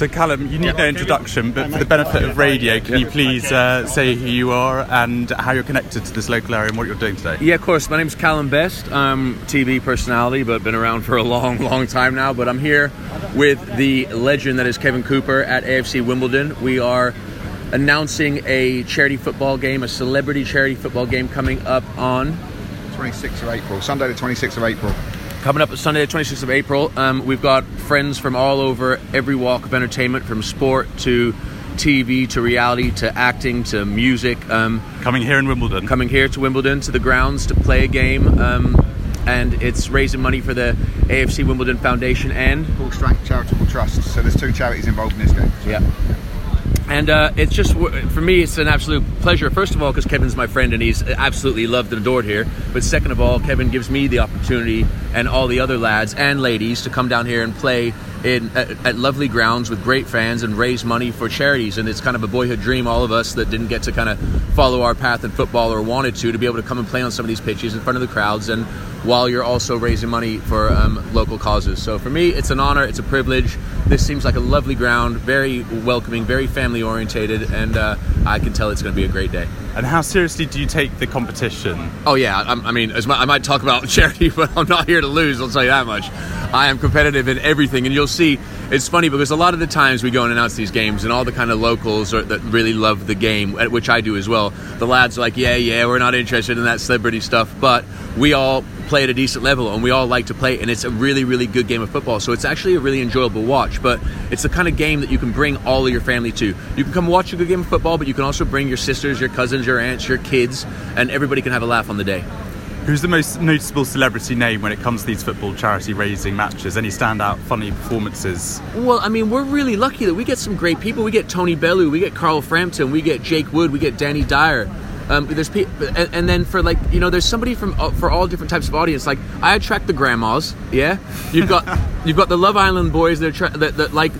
So Callum, you need no introduction, but for the benefit of radio, can you please say who you are and how you're connected to this local area and what you're doing today? Yeah, of course. My name's Callum Best. I'm TV personality, but been around for a long time now. But I'm here with the legend that is Kevin Cooper at AFC Wimbledon. We are announcing a charity football game, a celebrity charity football game coming up on 26th of April, Sunday the 26th of April. Coming up Sunday the 26th of April. We've got friends from all over every walk of entertainment, from sport to TV to reality to acting to music. Coming here in Wimbledon. Coming here to Wimbledon, to the grounds to play a game. And it's raising money for the AFC Wimbledon Foundation and Full Strength Charitable Trust. So there's two charities involved in this game. Yeah. And it's just, for me, it's an absolute pleasure. First of all, because Kevin's my friend and he's absolutely loved and adored here. But second of all, Kevin gives me the opportunity and all the other lads and ladies to come down here and play at lovely grounds with great fans and raise money for charities. And it's kind of a boyhood dream, all of us that didn't get to kind of follow our path in football or wanted to be able to come and play on some of these pitches in front of the crowds, and while you're also raising money for local causes. So for me, it's an honor, it's a privilege. This seems like a lovely ground, very welcoming, very family orientated, and I can tell it's going to be a great day. And how seriously do you take the competition? Oh yeah, I mean, I might talk about charity, but I'm not here to lose, I'll tell you that much. I am competitive in everything, and you'll see, it's funny because a lot of the times we go and announce these games and all the kind of locals that really love the game, which I do as well, the lads are like, yeah, we're not interested in that celebrity stuff, but we all play at a decent level and we all like to play, and it's a really, really good game of football. So it's actually a really enjoyable watch, but it's the kind of game that you can bring all of your family to. You can come watch a good game of football, but you can also bring your sisters, your cousins, your aunts, your kids, and everybody can have a laugh on the day. Who's the most noticeable celebrity name when it comes to these football charity raising matches? Any standout funny performances? Well, I mean, we're really lucky that we get some great people. We get Tony Bellew, we get Carl Frampton, we get Jake Wood, we get Danny Dyer. There's people, and then for there's somebody for all different types of audience. Like, I attract the grandmas. Yeah, you've got the Love Island boys that like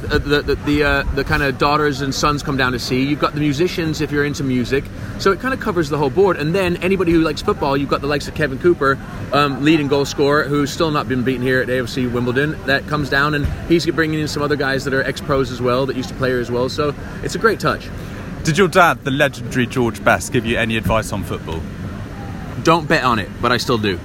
the kind of daughters and sons come down to see. You've got the musicians if you're into music. So it kind of covers the whole board. And then anybody who likes football, you've got the likes of Kevin Cooper, leading goal scorer, who's still not been beaten here at AFC Wimbledon. That comes down, and he's bringing in some other guys that are ex-pros as well, that used to play here as well. So it's a great touch. Did your dad, the legendary George Best, give you any advice on football? Don't bet on it, but I still do.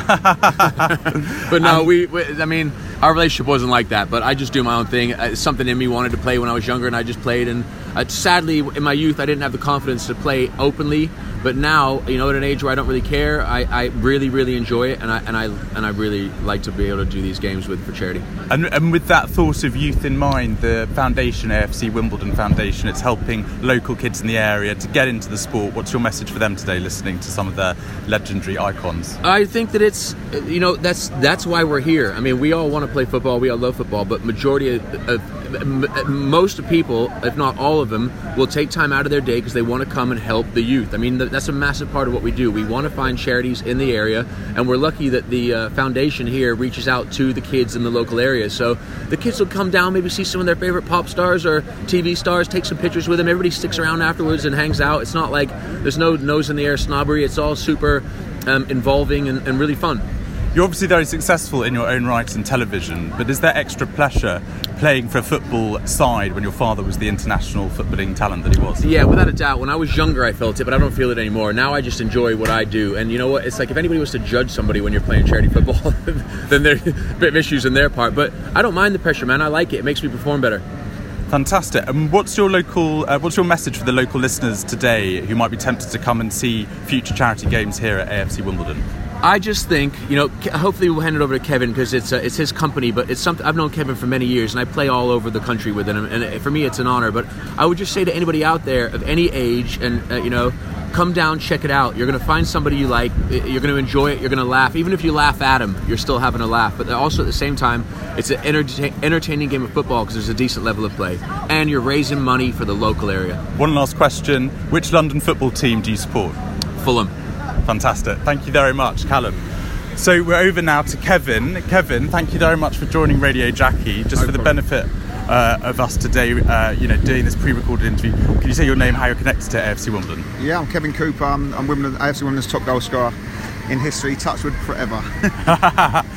But no, I mean, our relationship wasn't like that, but I just do my own thing. Something in me wanted to play when I was younger, and I just played. And sadly, in my youth, I didn't have the confidence to play openly. But now, at an age where I don't really care, I really, really enjoy it, and I really like to be able to do these games for charity. And with that thought of youth in mind, the foundation, AFC Wimbledon Foundation, it's helping local kids in the area to get into the sport. What's your message for them today, listening to some of their legendary icons? I think that it's, that's why we're here. I mean, we all want to play football, we all love football, but most of people, if not all of them, will take time out of their day because they want to come and help the youth. I mean, that's a massive part of what we do. We want to find charities in the area, and we're lucky that the foundation here reaches out to the kids in the local area. So the kids will come down, maybe see some of their favorite pop stars or TV stars, take some pictures with them. Everybody sticks around afterwards and hangs out. It's not like there's no nose in the air snobbery. It's all super involving and really fun. You're obviously very successful in your own right in television, but is there extra pressure playing for a football side when your father was the international footballing talent that he was? Yeah, without a doubt. When I was younger, I felt it, but I don't feel it anymore. Now I just enjoy what I do. And you know what? It's like if anybody was to judge somebody when you're playing charity football, then there's a bit of issues in their part. But I don't mind the pressure, man. I like it. It makes me perform better. Fantastic. And what's your message for the local listeners today who might be tempted to come and see future charity games here at AFC Wimbledon? I just think, hopefully we'll hand it over to Kevin because it's his company, but it's something I've known Kevin for many years and I play all over the country with him, and for me it's an honor. But I would just say to anybody out there of any age, and come down, check it out. You're going to find somebody you like, you're going to enjoy it, you're going to laugh. Even if you laugh at them, you're still having a laugh. But also at the same time, it's an entertaining game of football because there's a decent level of play, and you're raising money for the local area. One last question: which London football team do you support? Fulham. Fantastic. Thank you very much, Callum. So we're over now to Kevin. Kevin, thank you very much for joining Radio Jackie. Just for the benefit of us today, doing this pre-recorded interview, can you say your name, how you're connected to AFC Wimbledon? Yeah, I'm Kevin Cooper. I'm AFC Wimbledon's top goal scorer in history. Touchwood forever.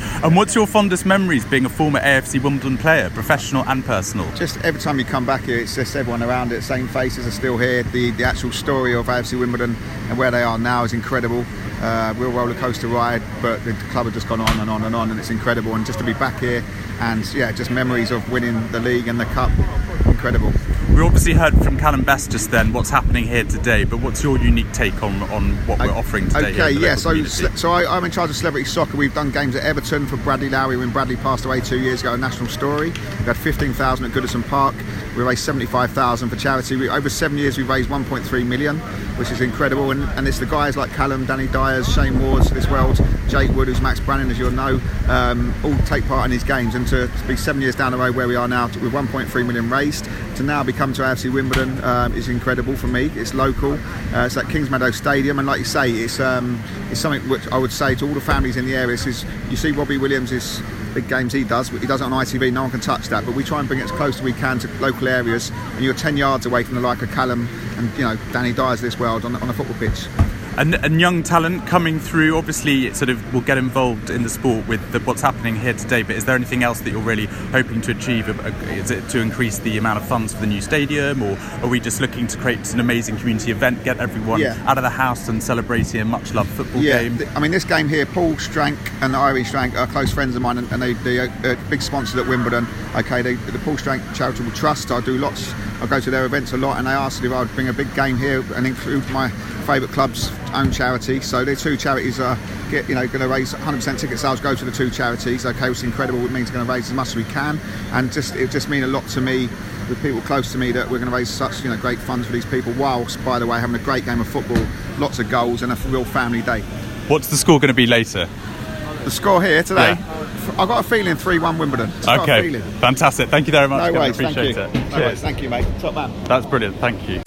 And what's your fondest memories being a former AFC Wimbledon player, professional and personal? Just every time you come back here, it's just everyone around it, same faces are still here. The actual story of AFC Wimbledon and where they are now is incredible. Real roller coaster ride, but the club have just gone on and on and on, and it's incredible. And just to be back here, and yeah, just memories of winning the league and the cup, incredible. We obviously heard from Callum Best just then what's happening here today, but what's your unique take on what we're offering today? Okay, here so I'm in charge of Celebrity Soccer. We've done games at Everton for Bradley Lowry when Bradley passed away 2 years ago, a national story. We've had 15,000 at Goodison Park. We raised 75,000 for charity. Over 7 years we've raised 1.3 million, which is incredible, and it's the guys like Callum, Danny Dyers, Shane Wards of this world, Jake Wood, who's Max Brannan, as you'll know, all take part in these games, and to be 7 years down the road where we are now with 1.3 million raised, to now become to AFC Wimbledon is incredible for me. It's local, it's at Kingsmeadow Stadium, and like you say, it's something which I would say to all the families in the area is, you see Robbie Williams' big games he does it on ITV, no one can touch that, but we try and bring it as close as we can to local areas, and you're 10 yards away from the like of Callum and Danny Dyers of this world on a football pitch. And young talent coming through, obviously it sort of will get involved in the sport with what's happening here today, but is there anything else that you're really hoping to achieve? Is it to increase the amount of funds for the new stadium, or are we just looking to create an amazing community event, get everyone out of the house and celebrating a much loved football game? I mean, this game here, Paul Strank and Irene Strank are close friends of mine, and they are big sponsors at Wimbledon. Okay, the Paul Strank Charitable Trust, I go to their events a lot, and they asked if I'd bring a big game here and include my favourite club's own charity. So their two charities are going to raise 100% ticket sales go to the two charities. Okay, it's incredible. It means we're going to raise as much as we can, and it just means a lot to me with people close to me that we're going to raise such great funds for these people, whilst, by the way, having a great game of football, lots of goals, and a real family day. What's the score going to be later? The score here today, I've got a feeling 3-1 Wimbledon. Okay, fantastic. Thank you very much. No worries, appreciate thank you. it. No worries, thank you, mate. Top man. That's brilliant. Thank you.